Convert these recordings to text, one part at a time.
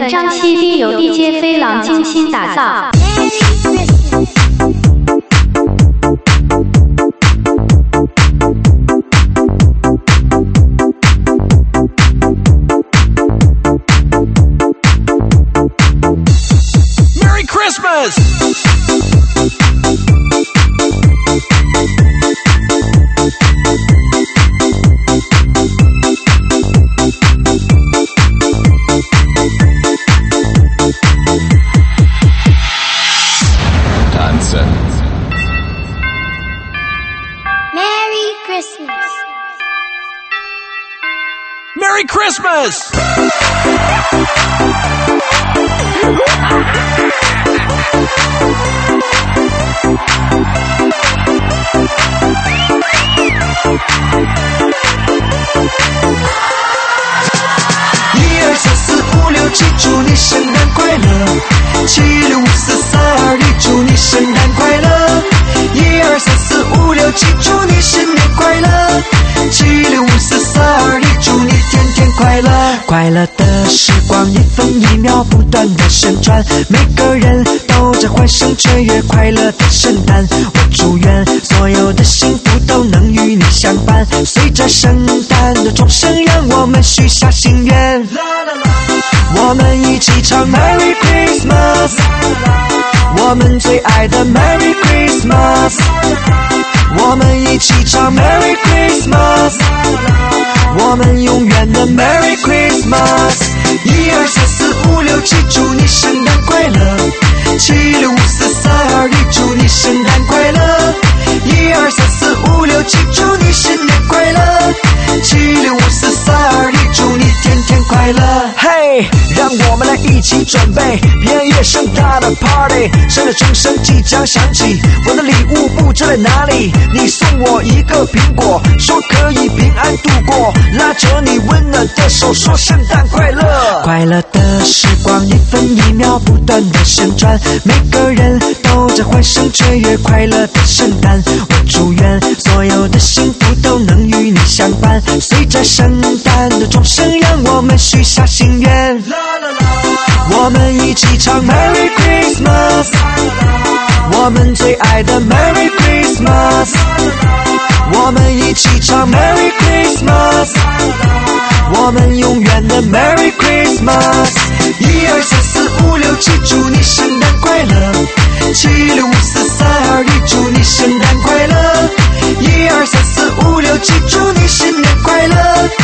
张 CD 由 DJ 飞狼精心打造。 Merry Christmas! Merry Christmas! Merry Christmas! 1、2、3、4、5、6、7，祝你圣诞快乐！7、6、5、4、3、2、1，祝你圣诞快乐！1、2、3、4、5、6、7，祝你新年快乐！7、6、5、4、3、2、1，祝你天天快乐！快乐的时光一分一秒不断的旋转，每个人都在欢声雀跃，快乐的圣诞。我祝愿所有的幸福都能与你相伴，随着圣诞的钟声，让我们许下心愿。我们一起唱 Merry Christmas， 我们最爱的 Merry Christmas， 我们一起唱 Merry Christmas， 我们永远的 Merry Christmas。 1、2、3、4、5、6、7，祝你圣诞快乐！7、6、5、4、3、2、1，祝你圣诞快乐！1、2、3、4、5、6、7，祝你新年快乐！7、6、5、4、3、2、1，祝你天天快乐！嘿，让我们来一起准备平夜盛大的 party， 圣诞钟声即将响起，我的礼物不知在哪里？你送我一个苹果，说可以平安度过，拉着你温暖的手，说圣诞快乐！快乐的时光一分一秒不断的旋转，每个人都在欢声雀跃，快乐的圣诞。我祝愿所有的幸福都能与你相伴，随着圣诞的钟声，让我们许下心愿。我们一起唱 Merry Christmas， 我们最爱的 Merry Christmas， 我们一起唱 Merry Christmas， 我们永远的 Merry Christmas。 1、2、3、4、5、6、7，祝你圣诞快乐！7、6、5、4、3、2、1，祝你圣诞快乐！1、2、3、4、5、6、7，祝你新年快乐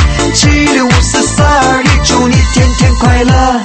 ！7、6、5、4、3、2、1，祝你天天快乐！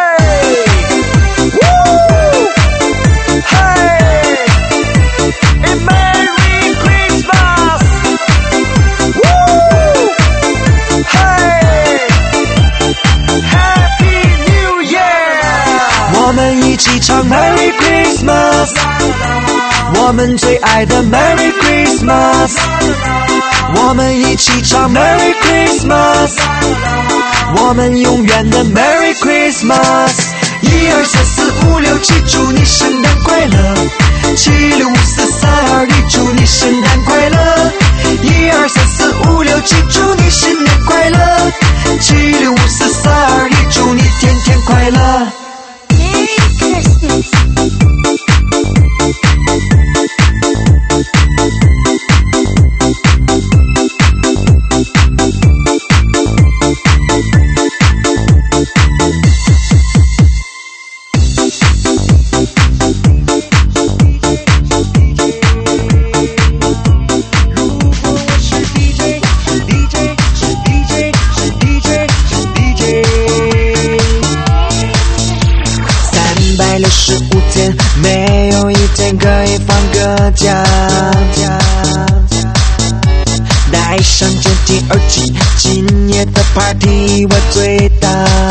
我们一起唱 Merry Christmas， 我们最爱的 Merry Christmas， 我们一起唱 Merry Christmas， 我们永远的 Merry Christmas。 1、2、3、4、5、6、7，祝你圣诞快乐！7、6、5、4、3、2、1，祝你圣诞快乐！1、2、3、4、5、6、7，祝你新年快乐！7、6、5、4、3、2、1，祝你天天快乐！ Merry Christmas! 365天，没有一天可以放个假。戴上监听耳机，今夜的 party 我最大。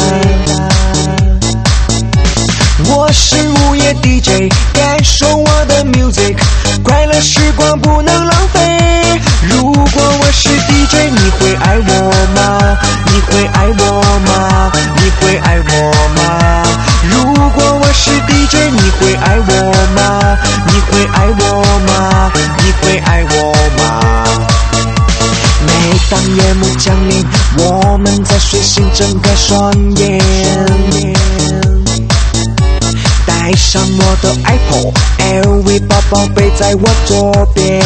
我是午夜 DJ， 感受我的 music， 快乐时光不能浪费。如果我是 DJ， 你会爱我吗？你会爱我吗？你会爱我吗？如果我是 DJ， 你会爱我吗？你会爱我吗？你会爱我吗？每当夜幕降临，我们在睡醒睁开双眼。 带上我的 Apple，LV 包包背在我左边。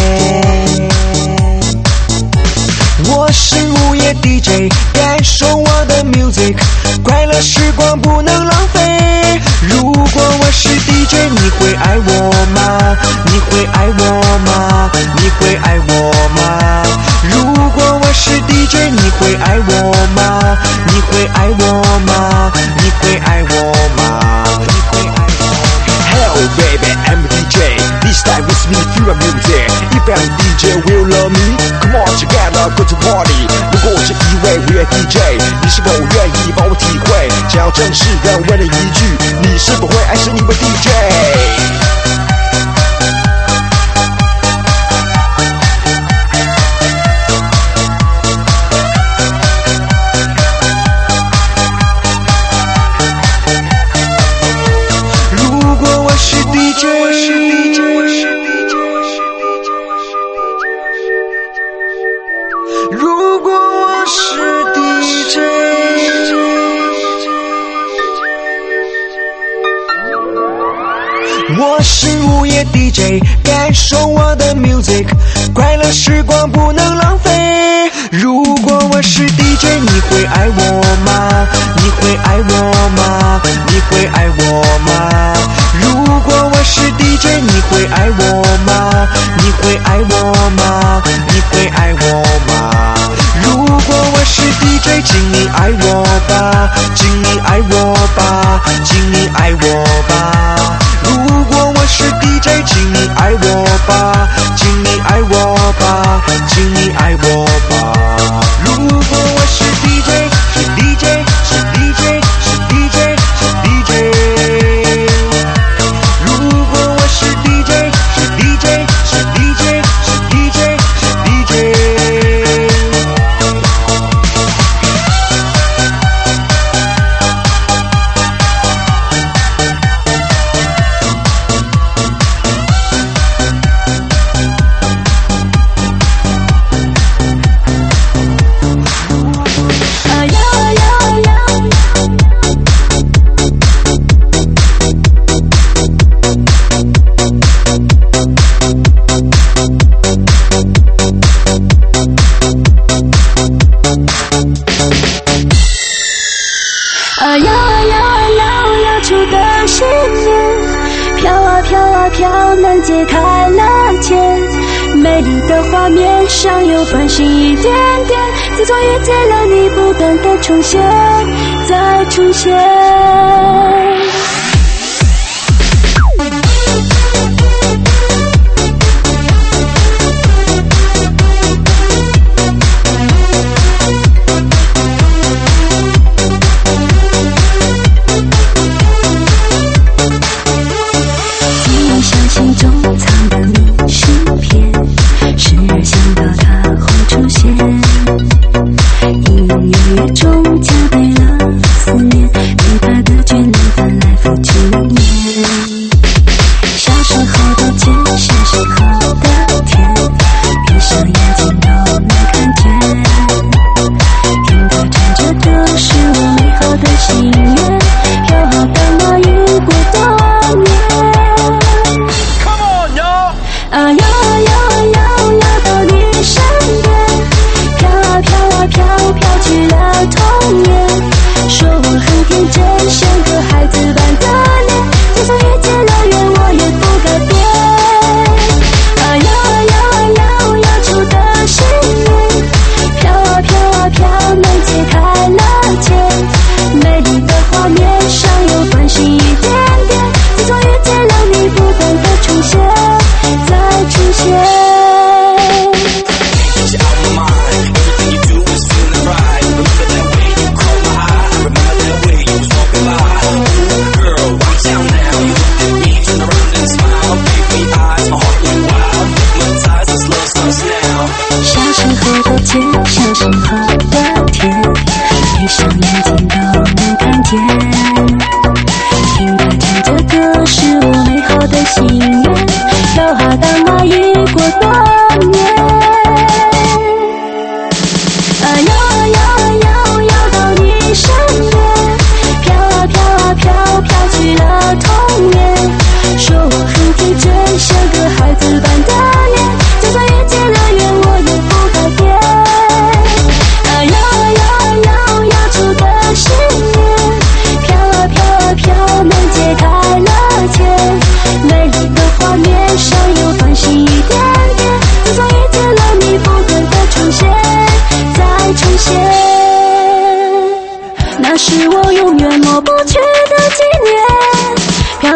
我是午夜 DJ， 感受我的 music， 快乐时光不能浪费。如果我是 DJ， 你会爱我吗？你会爱我吗？你会爱我吗？如果我是 DJ， 你会爱我吗？你会爱我吗？你会爱我吗？你会爱我吗？ Hello baby, I'm a DJ. This time with me through my music. If I'm a DJ, will love me? Come on, together go to party. 如果我是一位午夜 DJ， 你是否愿意帮我体会？想要正式的问了一句，你是否会爱上一位 DJ？如果我是 DJ， 我是午夜 DJ， 感受我的 music， 快乐时光不能浪费。如果我是 DJ， 你会爱我吗？你会爱我吗？你会爱我吗？如果我是 DJ， 你会爱我吗？你会爱我吗？你会爱我吗？如果我是 DJ， 请你爱我吧，请你爱我吧，请你爱我吧。如果我是 DJ， 请你爱我吧，请你爱我吧，请你爱我吧。如果我是 DJ， 是 DJ， 是 DJ， 是 DJ， 是 DJ。如果我是 DJ， 是 DJ， 是 DJ， 是 DJ， 是 DJ。 飘，难解开了结，美丽的画面上有繁星一点点，自从遇见了你，不断的重现，再重现。中加倍了思念，对他的眷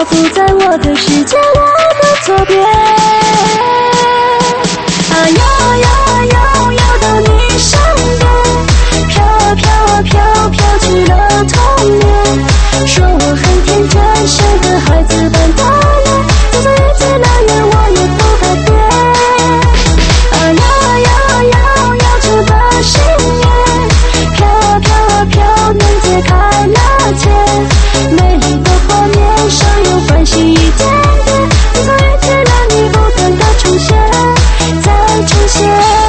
浮在我的世界，我的左边。要到你身边，飘去了童年。说我很天真，像个孩子般的脸，就算日子那远，我也不改变。要出的心愿，飘，能解开了结。美丽的画面上有欢喜一点点，就算遇见了你，不断的重现，再重现。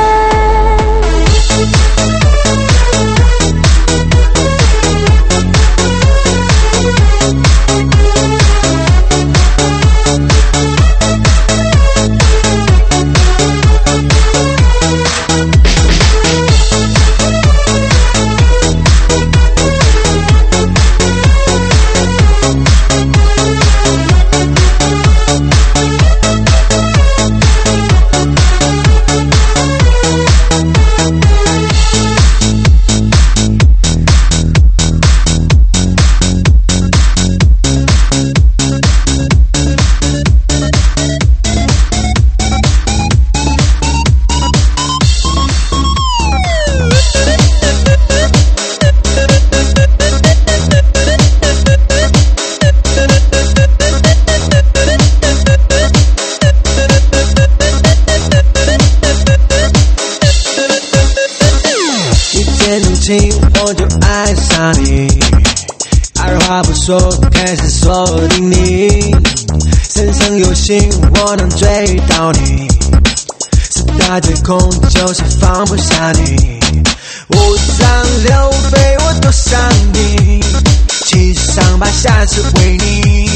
我就爱上你，二话不说开始锁定你，身上有心我能追到你，四大皆空就是放不下你，五脏六腑我都想你，七上八下只为你，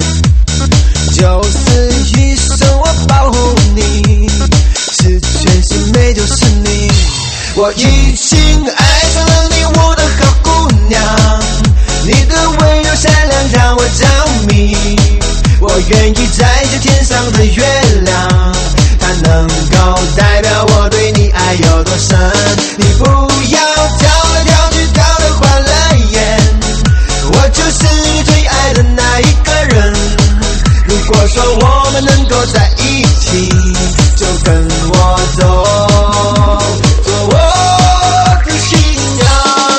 就是一生我保护你，十全十美就是你，我已经爱上了你，我的好姑娘，你的温柔善良让我着迷，我愿意摘这天上的月亮，它能够代表我对你爱有多深，你不要跳来跳去跳得欢乐眼，我就是你最爱的那一个人，如果说我们能够在一起，就跟我走，做我的新娘。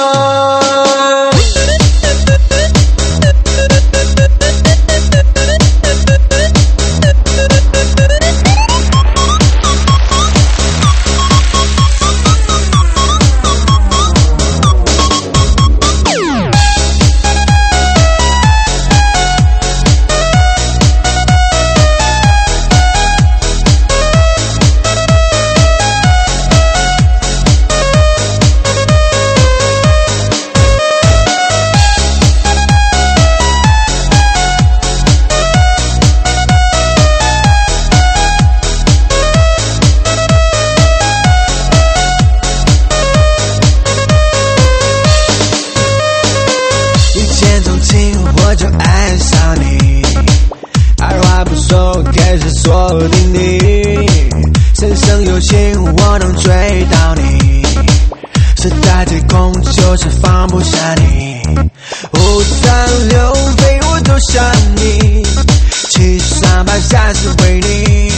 我就爱上你，二话不说开始锁定你，身上有情我能追到你，四大皆空就是放不下你，五脏六腑我都想你，七上八下只为你，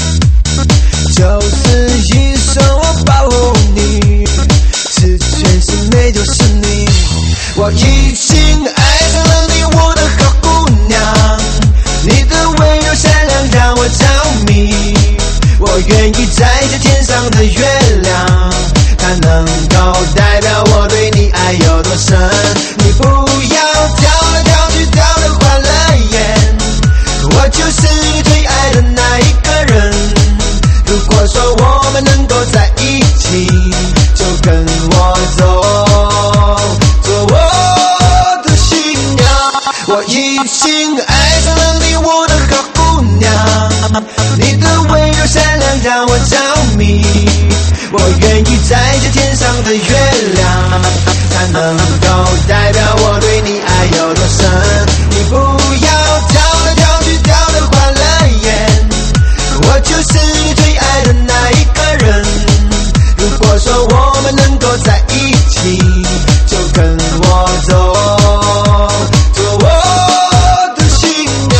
就是一生我保护你，十全十美就是你，我已经爱上了你，我的好姑娘，你的温柔善良让我着迷，我愿意摘这天上的月亮，它能够代表我对你爱有多深，你不要跳来跳去跳得欢乐眼，我就是你最爱的那一个人，如果说我们能够在一起，就跟我走，做我的新娘，我已经爱上了你，我的好姑娘，你的温柔善良让我着迷，我愿意摘这天上的月亮，它能够代表我对你爱有多深，你不要跳来跳去跳得欢乐眼，我就是你最爱的那一个人，如果说我们能够在一起，就跟我走，做我的新娘。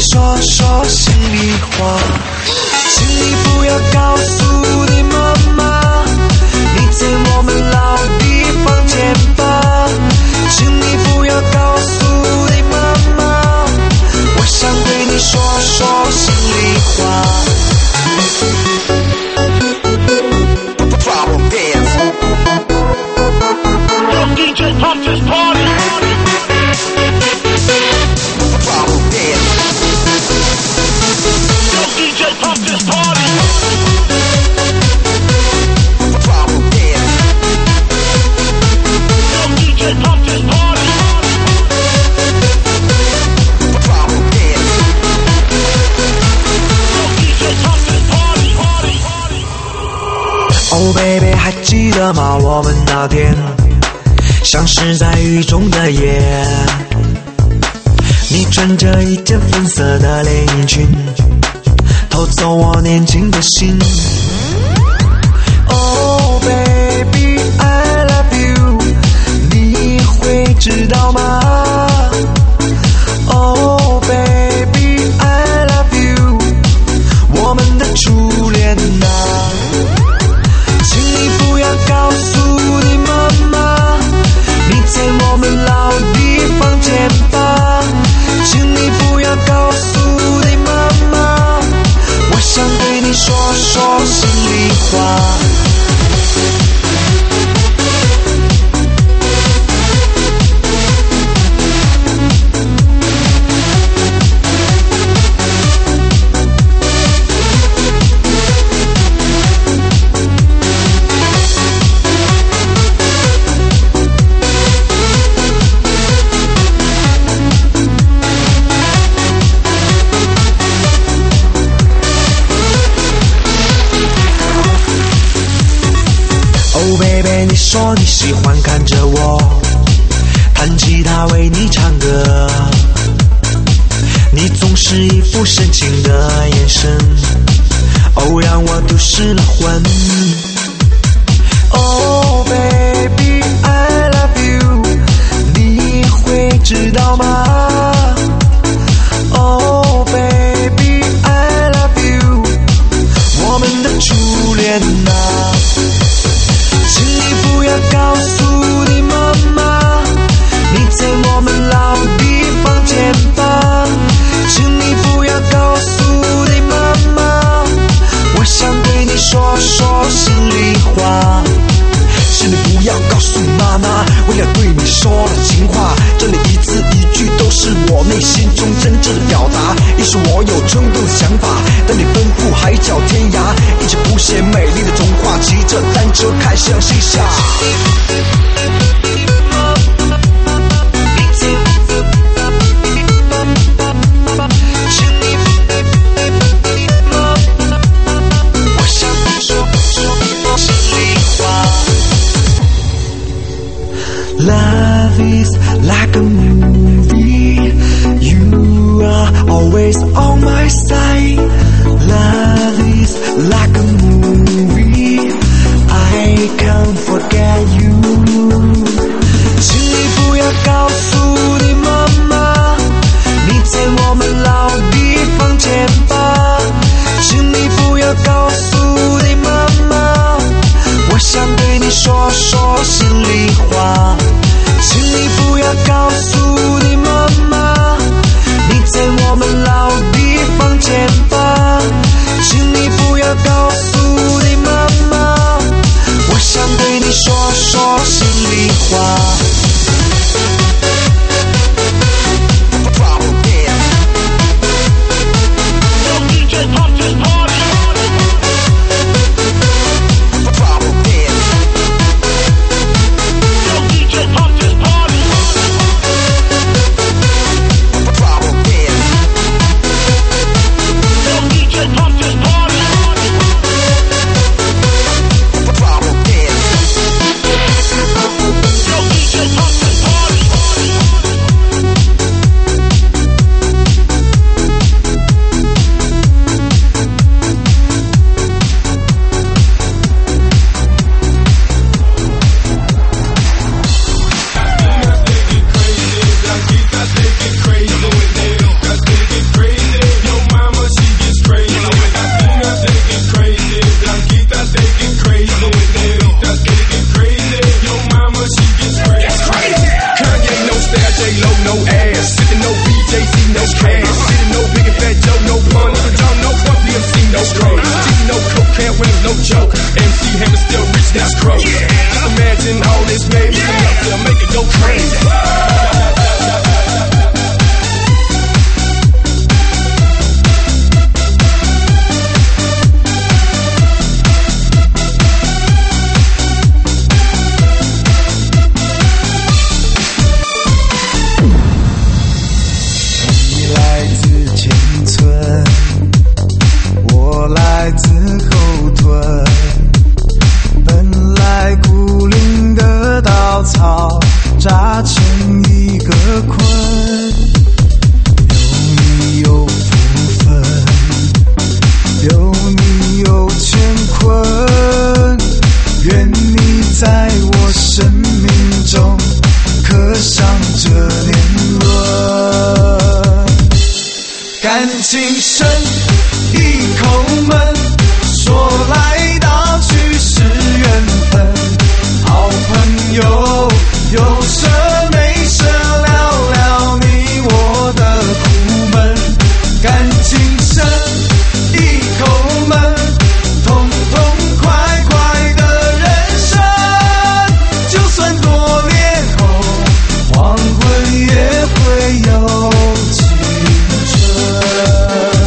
说说心里话，请你不要告诉你妈妈，你在我们老地方见吧。请你不要告诉你妈妈，我想对你说说心里话。 DJ pump this party. Yo, DJ pump this party. Yo, DJ pump this party. Yo, DJ pump this party. Oh baby， 还记得吗？我们那天像是在雨中的夜，你穿着一件粉色的连衣裙，偷走我年轻的心。Oh baby I love you， 你会知道吗？ Oh baby I love you， 我们的初恋啊，请你不要告诉你妈妈，你在我们老地方见吧。请你不要告诉你妈妈，我想对你说说心里话。Oh baby， 你说你喜欢看着我弹吉他为你唱歌，你总是一副深情的眼神，哦，让我都失了魂。Oh baby I love you， 你会知道吗？ Oh baby I love you， 我们的初恋啊，请你不要告诉你妈妈，你在我们老地方见吧。请你不要告诉你妈妈，我想对你说说心里话。请你不要告诉妈妈，为了对你说了情话，这里一字一句都是我内心中真正的表达。也许我有冲动的想法，带你奔赴海角天涯，一起谱写美丽的童话，骑着单车开向西夏。我想说说心里话。Love is like a movie, you are always on my side. Love is like a movie, I can't forget you. 请你不要告诉你妈妈，你在我们老地方见吧。请你不要告诉你妈妈，我想对你说说心里话。请你不要告诉你妈妈，你在我们老地 those cash. Didn't know Big and Fat Joe, no pun, Little John, no fun, DMC, no strong. Didn't know cocaine when no joke. MC Hammer still rich, that's crow. Just imagine all this baby out there, make it go crazy. 我来自后盾，本来孤零的稻草扎成一个捆，有你有福分，有你有乾坤，愿你在我生命中刻上这年轮，感情深一口闷，说来道去是缘分，好朋友有事没事聊聊你我的苦闷，感情深一口闷，痛痛快快的人生，就算多年后黄昏也会有青春。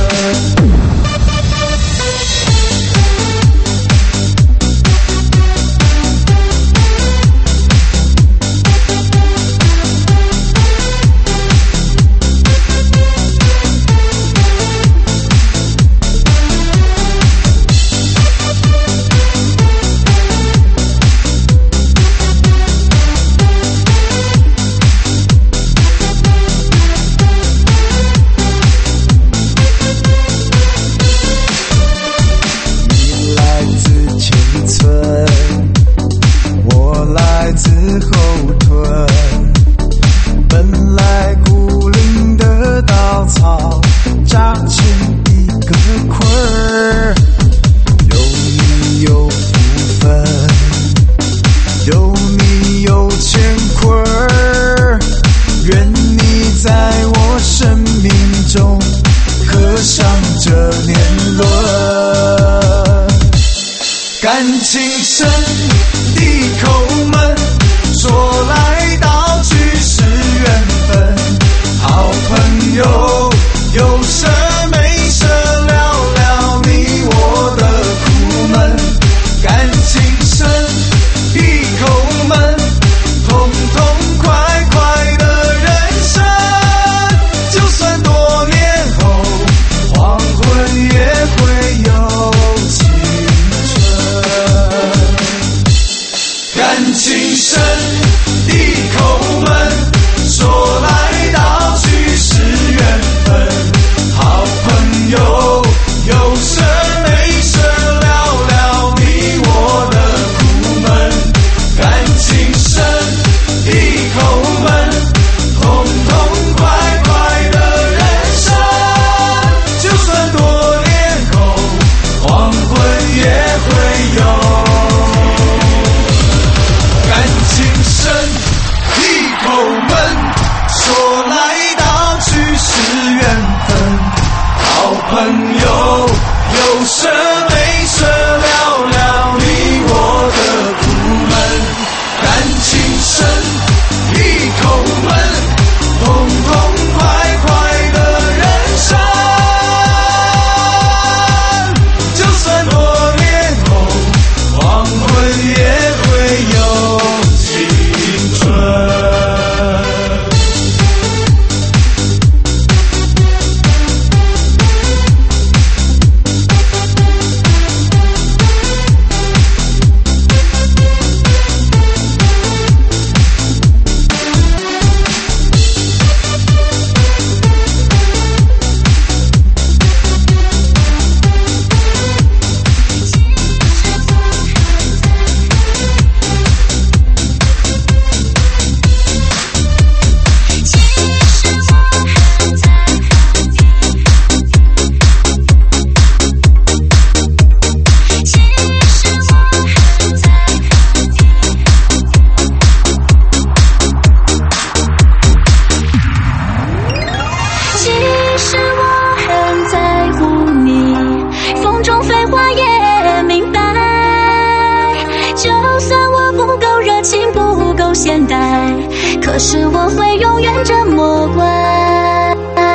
感情深一口闷，说来道去是缘分，好朋友有事没事聊聊你我的苦闷，感情深一口闷，痛痛快快的人生，就算实我很在乎你，风中飞花也明白。就算我不够热情，不够现代，可是我会永远这么乖。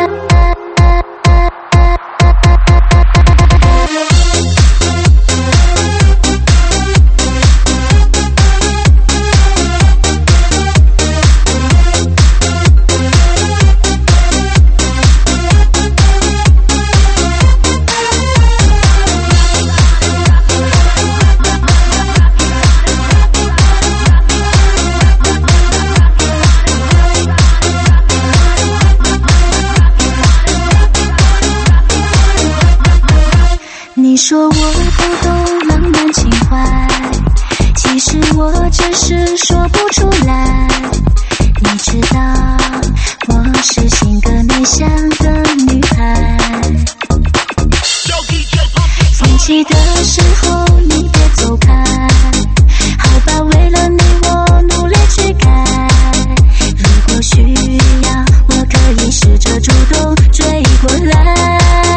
你说我不懂浪漫情怀，其实我只是说不出来。你知道我是性格内向的女孩，生气的时候你别走开，好吧，为了你我努力去改。如果需要，我可以试着主动追过来。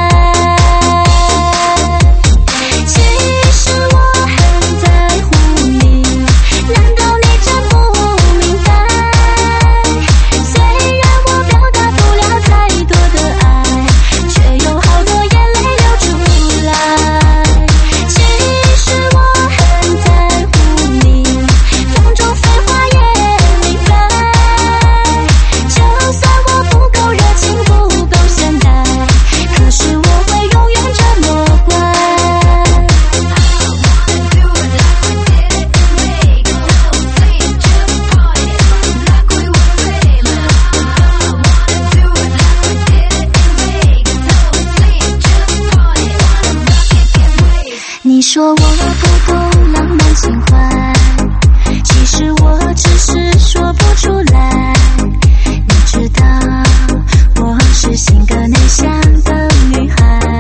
你说我不懂浪漫情怀，其实我只是说不出来。你知道我是性格内向的女孩，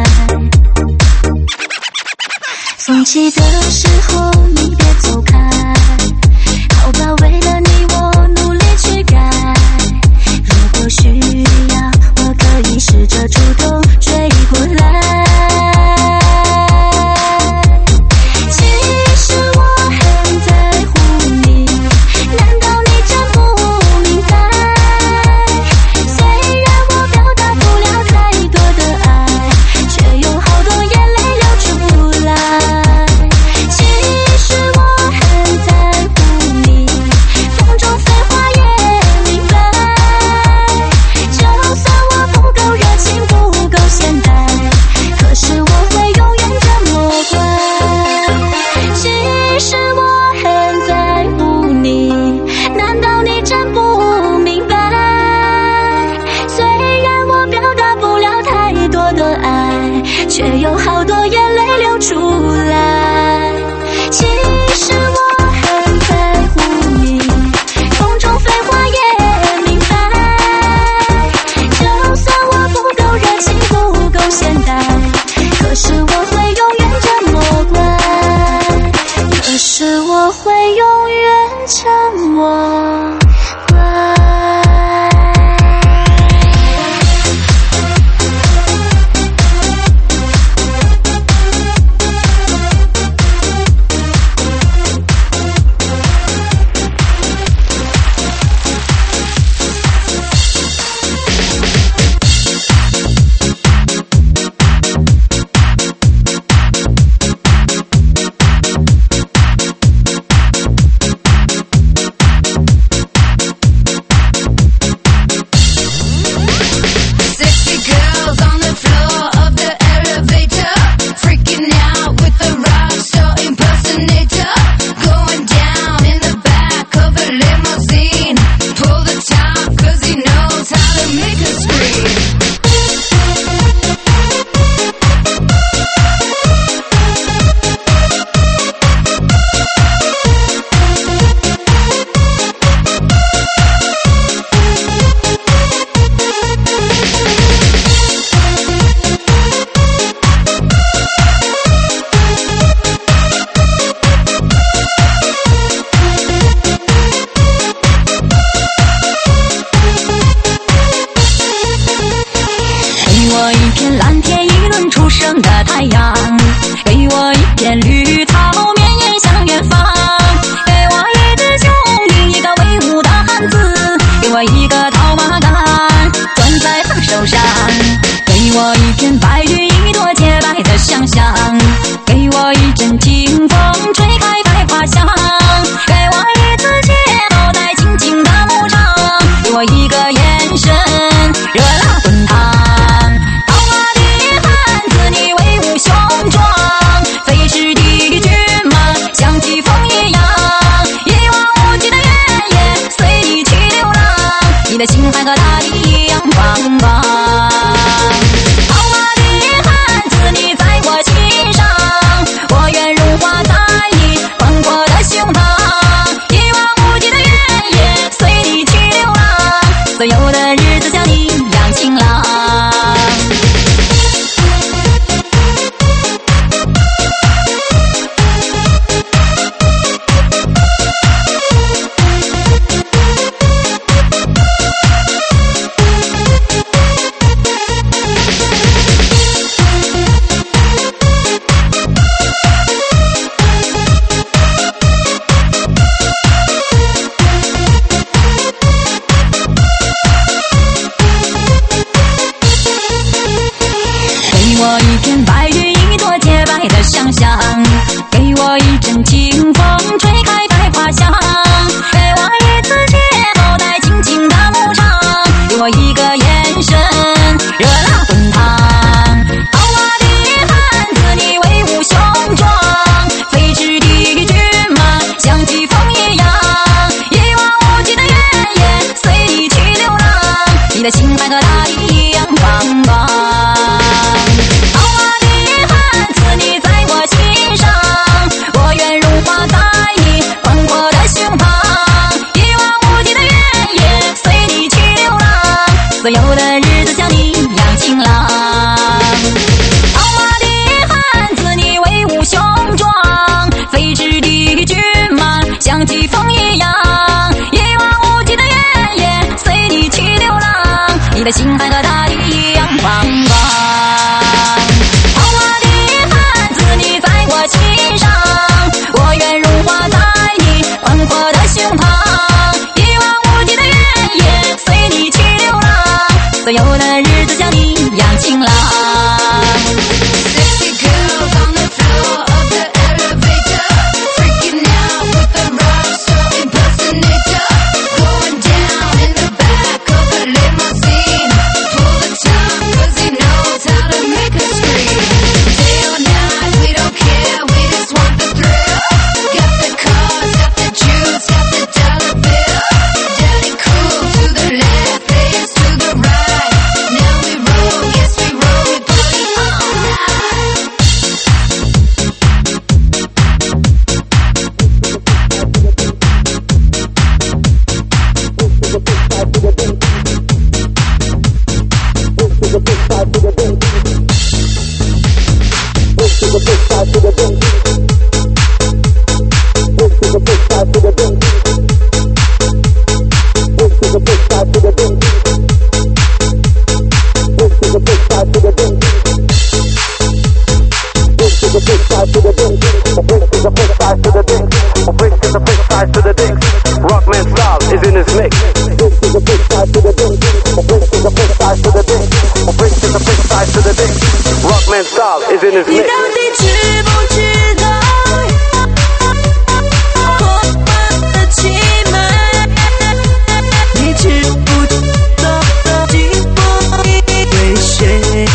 生气的时候你别走开，好吧，为了你我努力去改。如果需要，我可以试着主动追过来。 我一片蓝天，一轮初升的太阳，给我一片绿草，绵延向远方，给我一只雄鹰，一个威武的汉子，给我一个套马杆，攥在他手上，给我一片白云，一朵洁白的想象，给我一阵清风，吹开百花香，给我一次邂逅在静静的牧场，给我一个眼神，热辣滚烫。套马的汉子，你威武雄壮，飞驰的骏马像疾风一样，一望无际的原野随你去流浪，你的心还和大地一样棒棒。套马的汉子，你在我心上，我愿融化在你宽阔的胸膛，一望无际的原野随你去流浪，所有的日子像你一样晴朗。给我一片白云，一朵洁白的想象，给我一阵清风，吹开百花香，给我一次邂逅在静静的牧场，给我一个眼神，热辣滚烫。套马的汉子，你威武雄壮，飞驰的骏马像疾风一样，一望无际的原野随你去流浪，你的心还和大地一样棒棒。所有的日子像你一样晴朗。套马的汉子，你威武雄壮，飞驰的骏马像疾风一样，一望无际的原野随你去流浪，你的心还和大地一样棒棒。套马的汉子，你在我心上，我愿融化在你宽阔的胸膛，一望无际的原野随你去流浪，所有的日子像你一样晴朗。 Sexy girls on the floor of the elevator, freaking out with the rockstar impersonator, going down in the back of the limousine, pull the top 'cause he knows how to make us scream. Day or night, we don't care, we just want the thrill. Got the cars, got the juice, got the dollar bill. Daddy cool to the left, players to the right. Now we roll, yes we roll, we party all night. Rockman style is in his mix. This is the big side to the dick. This is the big side to the dick. This is the big side to the dick. Rockman style is in his 你 mix. 到底知不知道我们的气脉？你知不知道寂寞为谁？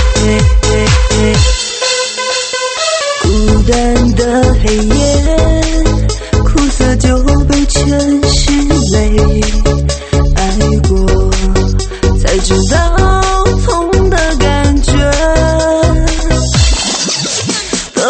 孤单的黑夜，苦涩就被全是泪。爱过才知道痛的感觉。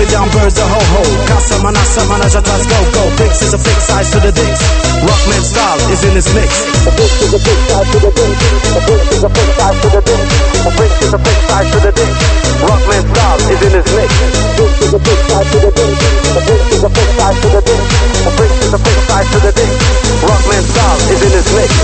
it down, birds a ho-ho. Casa, manasa, manage, tras, go, go. Fix is a fix, size to the dicks. Rockman style is in his mix. A fix is a fix, size to the dicks. A fix is a fix, size to the dicks. A fix is a fix, size to the dicks. Rockman style is in his mix. Fix is a fix, size to the dicks. A fix is a fix, size to the dicks. A fix is a fix, size to the dicks. Rockman style is in his mix.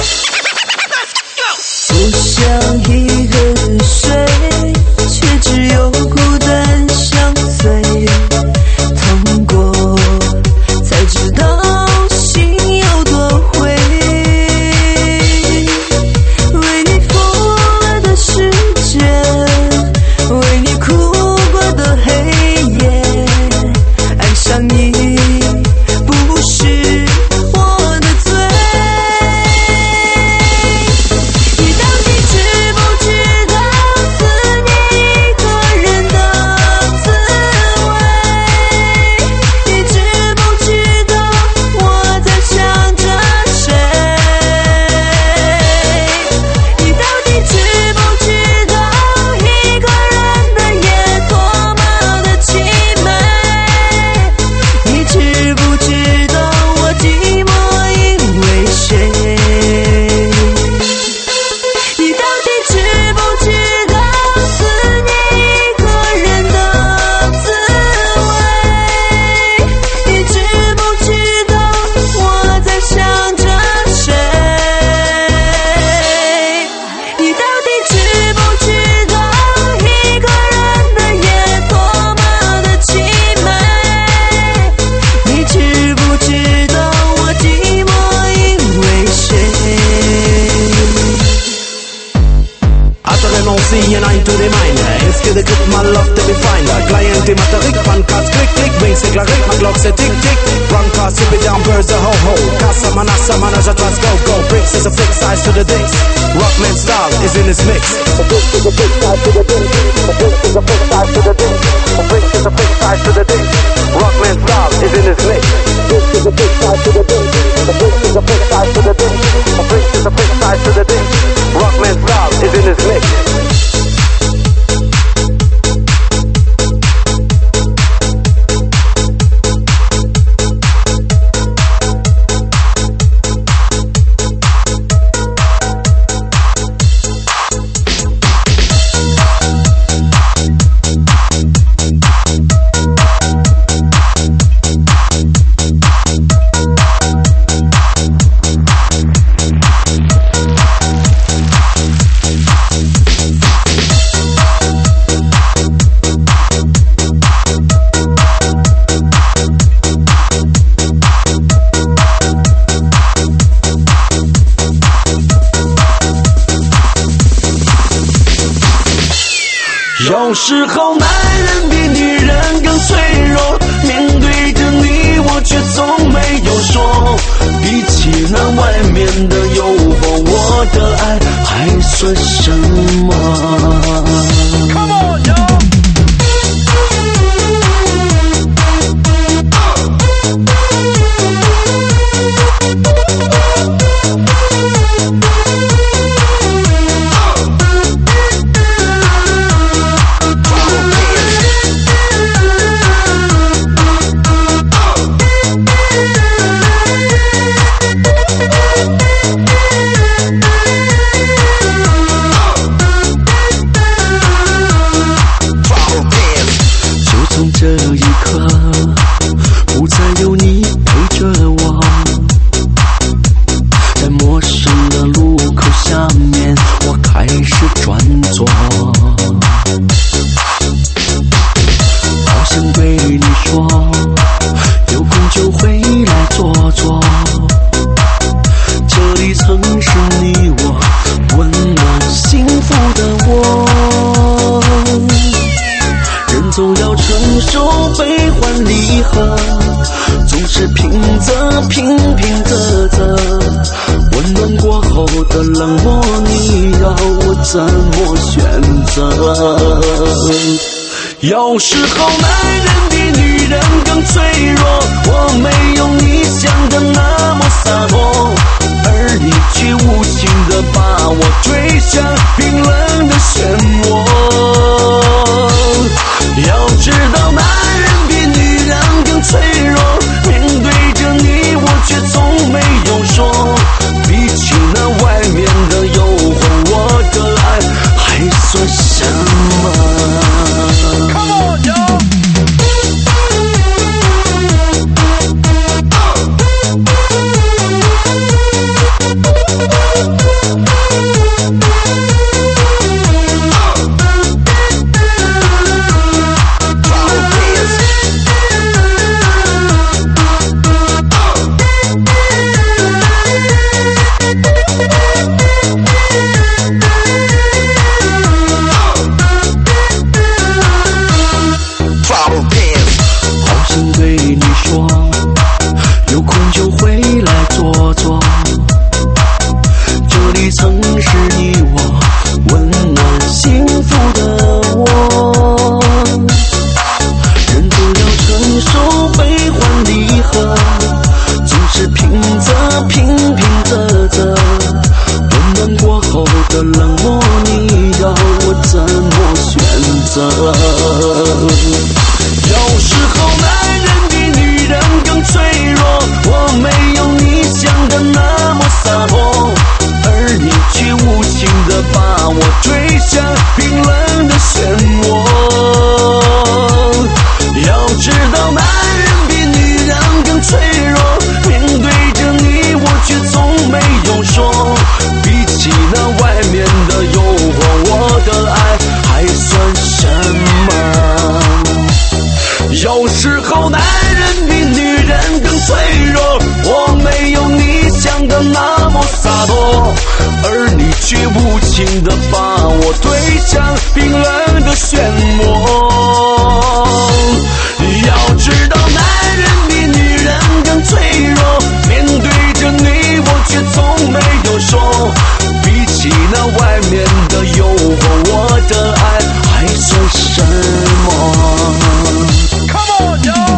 不想一个人睡，却只有孤单相随。痛过，才知道心有多灰。为你疯了的时间，为你哭过的黑夜，爱上你不是我的罪。 Sip it down, birds a ho-ho. Casa, manasa, manage, tras, go, go. Bricks is a fix, size to the dicks. Rockman style is in his mix. A fix is a fix, size to the dicks. A fix is a fix, size to the dicks. A fix is a fix, size to the dicks. Rockman style is in his mix. A fix is a fix, size to the dicks. A fix is a fix, size to the dicks. A fix is a fix, size to the dicks. Rockman style is in his mix. 有时候男人比女人更脆弱，面对着你我却从没有说，比起那外面的诱惑，我的爱还算什么？ Come on, yo!怎么选择？有时候男人比女人更脆弱，我没有你想的那么洒脱，而你却无情地把我推向冰冷的漩涡。要知道男人你说，有空就回来坐坐。这里曾是你我温暖幸福的我，人都要承受悲欢离合，总是平仄，温暖过后的冷漠，你要我怎么选择？有时候男人比女人更脆弱，我没有你想的那么洒脱，而你却无情地把我推向冰冷的漩涡。要知道男人比女人更脆弱，面对着你我却从没有说，比起那外面的诱惑，我的爱还算什么？有时候男人比女人更脆弱，我没有你想的那么洒脱，而你却无情地把我推向冰冷的漩涡。要知道男人比女人更脆弱，面对着你我却从没有说，比起那外面的诱惑，我的爱还算什么？Come on, yo!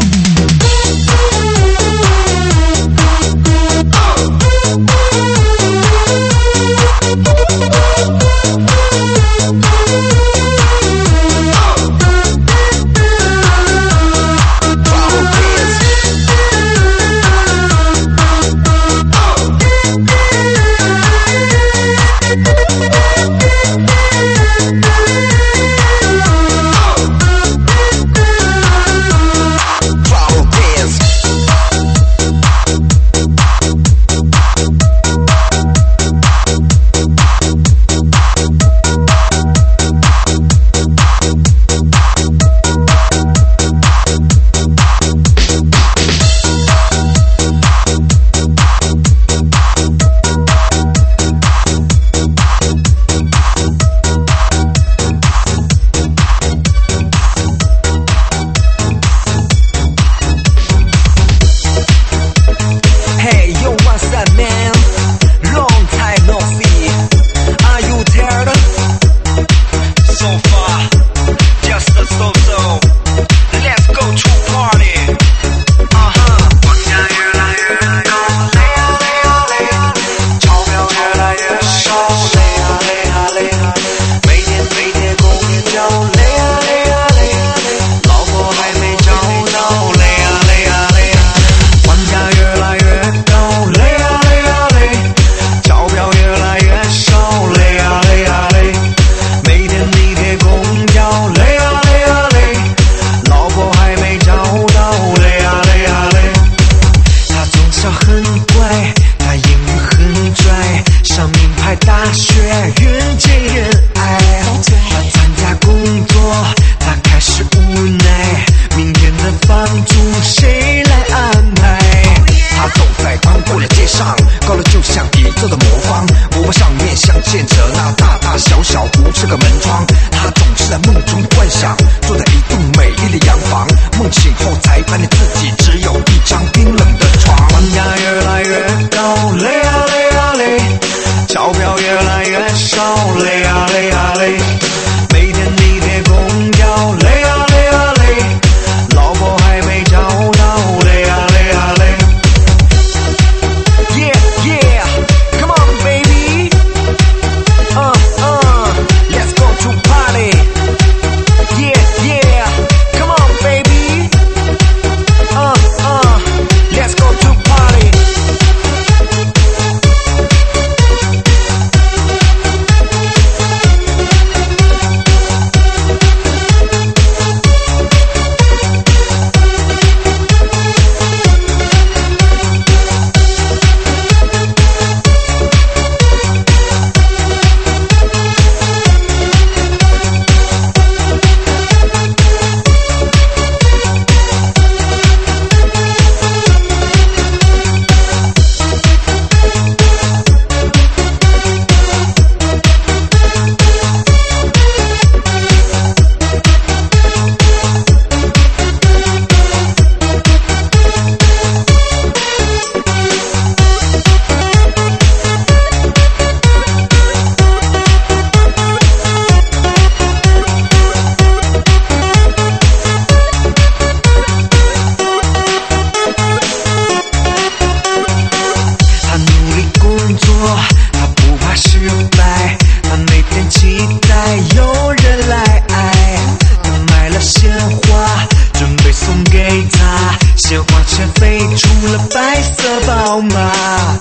鲜花却飞出了白色宝马。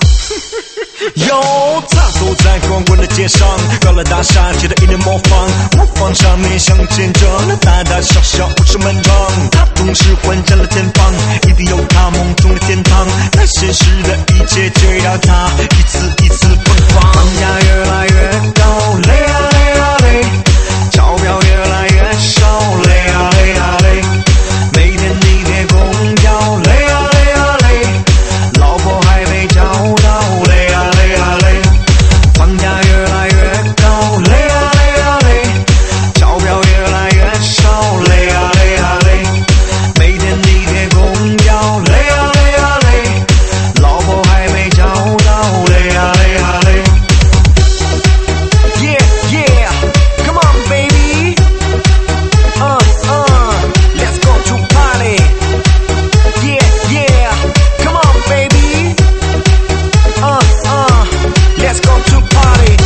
哟，他走在光棍的街上，高楼大厦记得一脸模仿上面镶嵌着那大大小小50门窗。他总是幻想了前方，一定有他梦中的天堂，但现实的一切却让他一次一次奔放。房价越来越高，累啊累啊累，钞票越来越少，累啊累啊累，每天地铁公交，累啊累啊累，老婆还没找到，累啊累啊累，房价越来越高，累啊累啊累，钞票越来越少，累啊累啊累，每天地铁公交，累啊累啊累，老婆还没找到，累啊累啊累。Yeah, yeah, come on baby, let's go to party. Yeah, yeah, come on baby, let's go to party.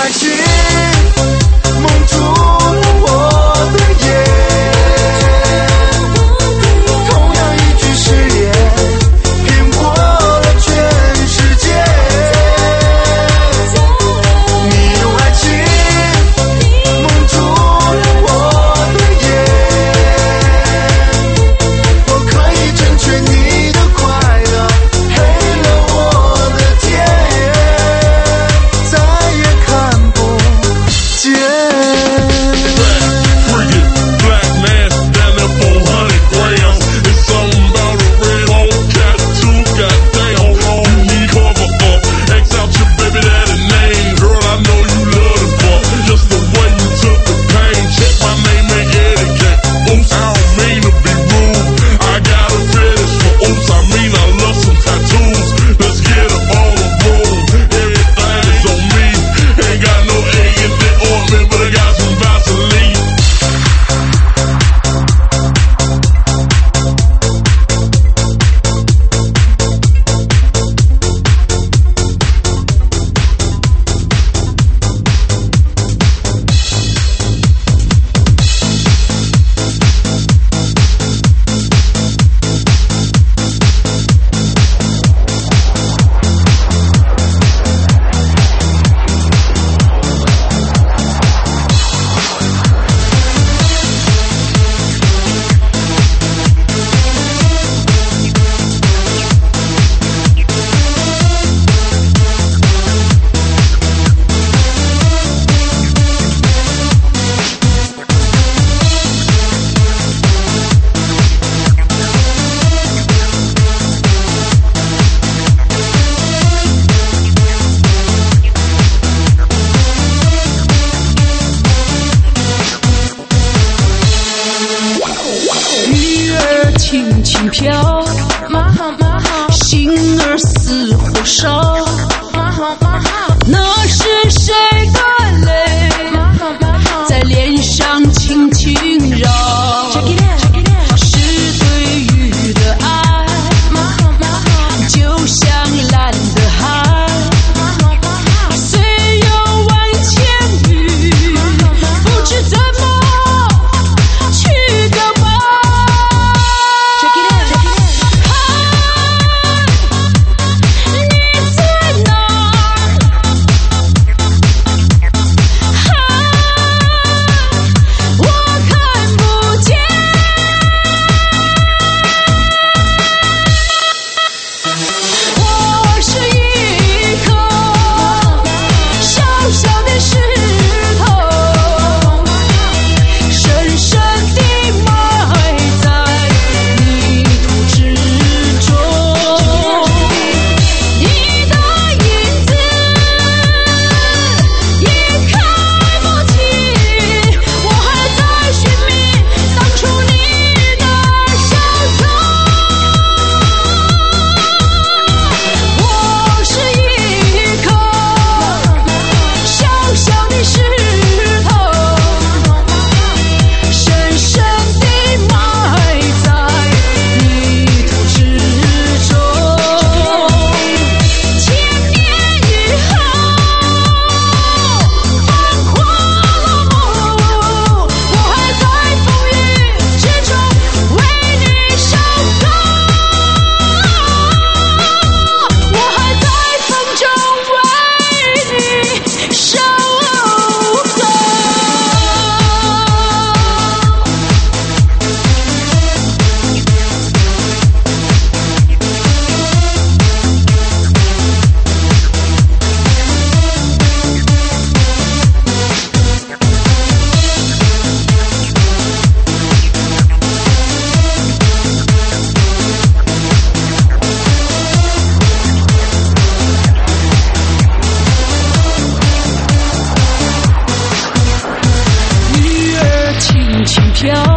爱情蒙住了我的眼，同样一句誓言骗过了全世界。你用爱情蒙住了我的眼，我可以成全你的快乐，黑了我的天，再也看不见。 Black mask down there 400 grams. It's something about a red on cat too. Goddamn, hold on, you need cover up. X out your baby daddy name, girl. I know you love the fuck. Just the way you took the pain. Check my name and etiquette. Oops, I don't mean to be rude. I got a fetish for oops. I mean I love some tattoos. Let's get up on the room. Everything is on me. Ain't got no egg in the ointment, but I got some Vaseline. 雨儿轻轻飘，心儿似火烧。那是谁的泪在脸上轻轻绕？是对雨的爱，就像蓝的海。虽有万千语，不知怎么去表白。你在哪飘。